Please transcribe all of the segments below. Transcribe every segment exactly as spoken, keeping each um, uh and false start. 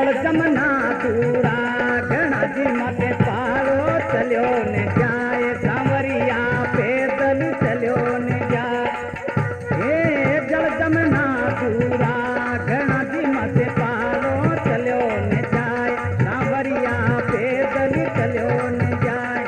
जल जमना दूरा घना जी माथे पालो चलो ने जाए सांवरिया पैदल चलो ने जाए हे जल जमना दूरा घना जी माथे पालो चलो ने जाए सांवरिया पैदल चलो ने जाए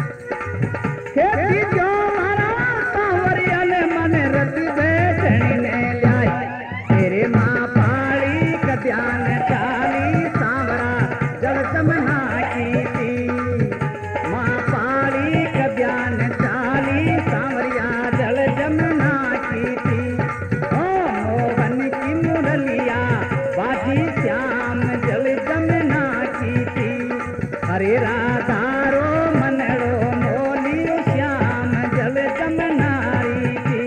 खेती जो मारा सांवरिया ने मन रति बैठनी ने लाए तेरे माँ पाली का ध्यान चाली सांवरा जल जमना की थी माँ पाली का ध्यान चाली सांवरिया जल जमना की थी ओ मोहन की मुरलिया बाजी श्याम जल जमना की थी हरे राधारो मनड़ो मोलियो श्याम जल जमनारी थी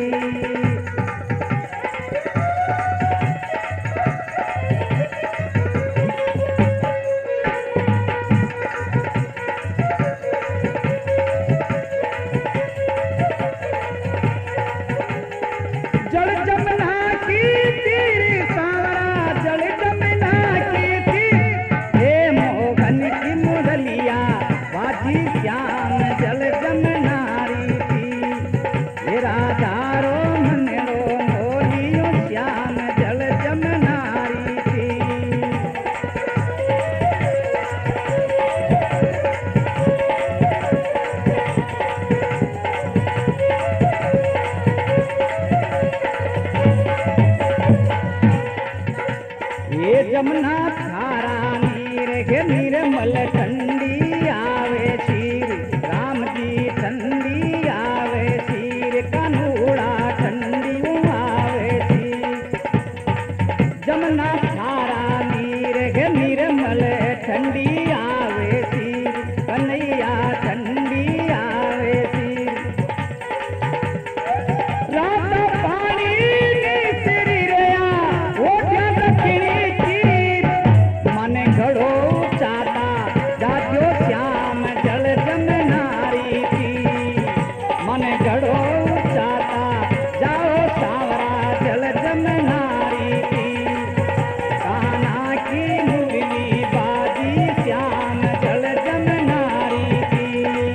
जल जमना की तीर सांवरा जल जमना की थी हे मोहन की मुरलिया बाजी श्याम जल जमनारी थी हे राधारो मनरो मोलियो श्याम जल जमनारी थी ये जमुना धारा नीर के निर्मल ठंडी आवे शीर राम जी ठंडी आवे शीर कानूड़ा ठंडी आवे शीर जमुना धारा नीर के निर्मल ठंडी आवे शीर कन्हैया ठंडी आवे शीर रात पानी नी सिरी रया ओठ्या दक्षिणी तीर मन घड़ो चाता जाजो श्याम जल जमनारी थी मन घड़ो चाता जाओ सांवरा जल जमनारी थी कान्हा की मुरली बाजी श्याम जल जमनारी थी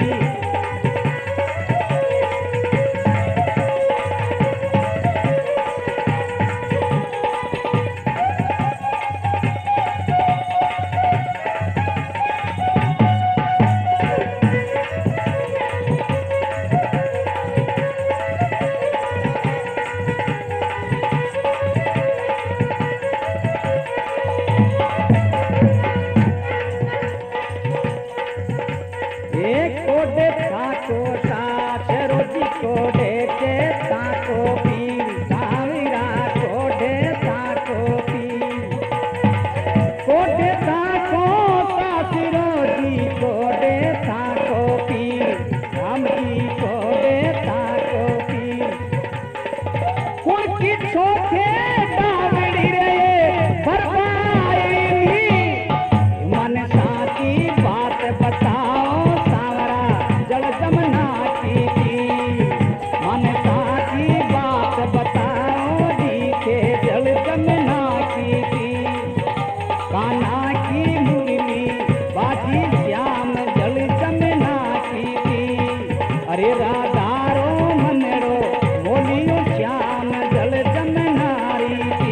एक कोडे थाको साथ रोजी कोडे के थाको पीर साविरा कोडे थाको पीर कोडे थाको साथ रोजी कोडे थाको पीर राम जी कोडे थाको पीर कुर्की छोटे डावड़ी रे फरमाई मन साथी बात बताओ सांवरा जल जमना की थी मन साथी बात बताओ दिखे जल जमना की थी कान्हा की मुरली बाजी श्याम जल जमना की थी अरे राधारो मनरो मोलियो श्याम जल जमनारी थी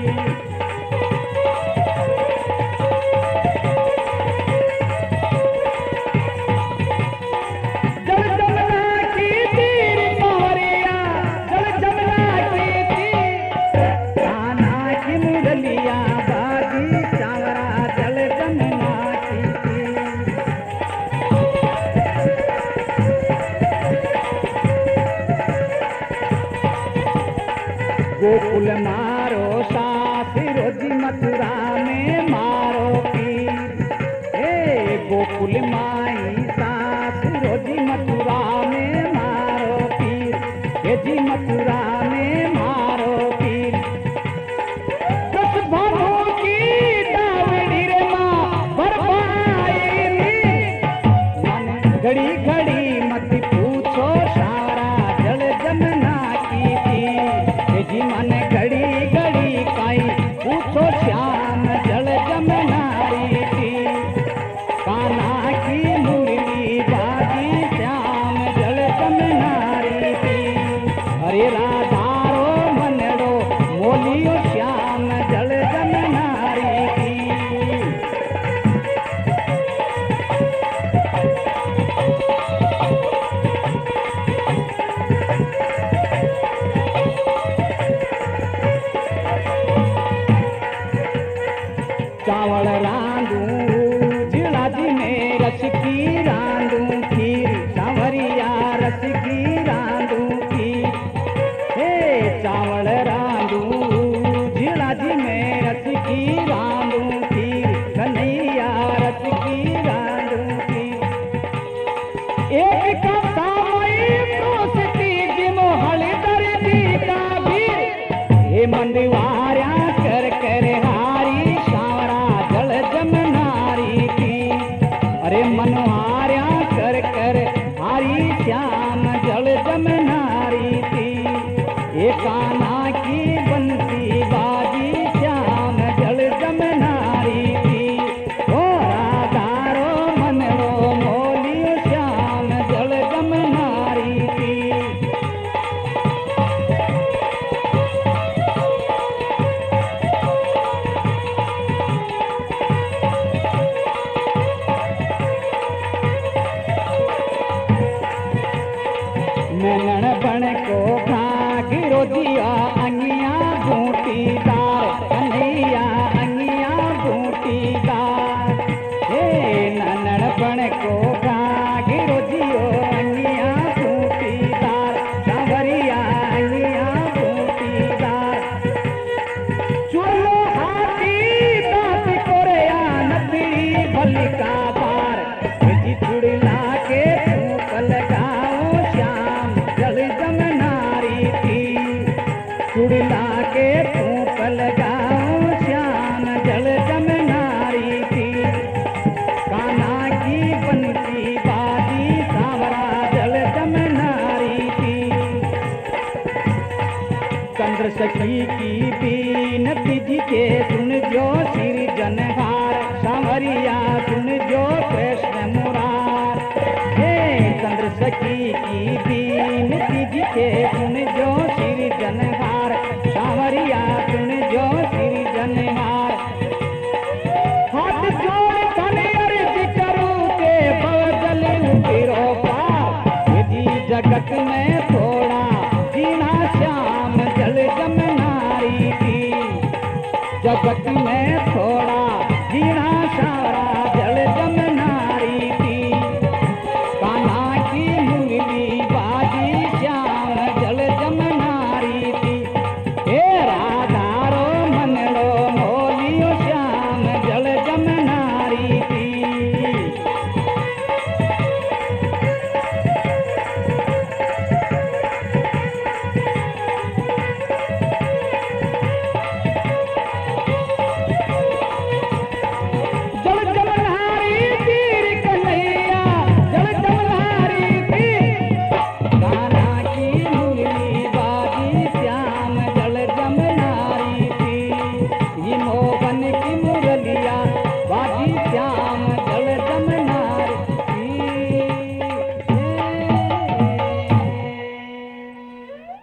जल जमना की तीर सांवरिया जल जमना की थी कान्हा की मुरलिया बाजी सांवरा जल जमना की थी गोकुल मारो साथ रोजी मथुरा में मारो पीर हे गोकुल माई साथ रोजी मथुरा में मारो पीर हे जी मथुरा में मारो पीर दस भानों की दावड़ी रे माँ भरपाई मन घड़ी घड़ी मत पूछो सांवरा जल जमना की थी हे जी मन घड़ी घड़ी काई पूछो श्याम जल जमना अरे राधारो मनड़ो मोलियो श्याम जल जमनारी की। चावल रांधू जिलाजी में रस की रांधू खीर सांवरिया रस की रांधू खीर। हे चावल रांधू जिलाजी में रस की रांधू खीर कन्हैया रस की रांधू खीर। एक कप सामई प्रोसती जिमो हलदर दी का भीर। हे मंदिवार्या कर कर हारी सांवरा जल जमनारी की। अरे मनोहार्या कर कर हारी श्याम जल जमनारी की। ये कान्हा की बंसी बाजी श्याम जल जमनारी की। ओ राधारो मनरो मोलियो श्याम जल जमनारी की। नैनण बण को भागिरो दिया अंगिया बूटीदार कन्हैया अंगिया बूटीदार। हे नैनण बण को भागिरो दियो अंगिया बूटीदार सांवरिया अंगिया बूटीदार। चुलो हाथी दात कोरिया नथड़ी भलिका बार। जी चुड़ला के फूक लगाओ श्याम जल जमनारी की। चुड़ला के फूक लगाओ श्याम जल जमनारी की। कान्हा की बंसी बाजी सांवरा जल जमनारी की। चंद्र सखी की बीन बिजी के सुन जो श्री जनहार सांवरिया सुन जो कृष्ण मुरार। हे चंद्र सखी की बीन बिजी के सुन जो